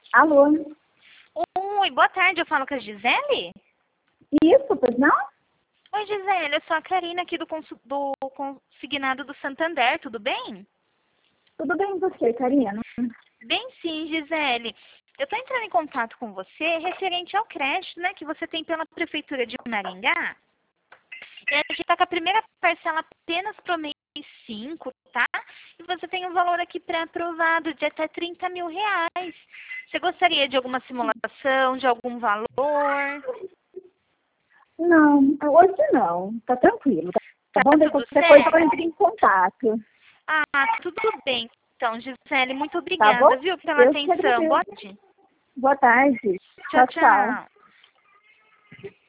Alô? Oi, boa tarde, eu falo com a Gisele? Isso, pois não? Oi, Gisele, eu sou a Karina aqui do consignado do Santander, tudo bem? Tudo bem com você, Karina? Bem sim, Gisele. Eu estou entrando em contato com você referente ao crédito, né, que você tem pela Prefeitura de Maringá. E a gente está com a primeira parcela apenas para o mês 5, tá? E você tem um valor aqui pré-aprovado de até R$ 30.000. Você gostaria de alguma simulação, de algum valor? Não, hoje não. Tá tranquilo. Tá Tá bom? Daí tudo qualquer coisa eu certo? entro em contato. Ah, tudo bem. Então, Gisele, muito Tá bom? obrigada, viu, pela Eu que atenção. Boa agradeço. tarde. Boa tarde. Tchau, Tchau, tchau. tchau.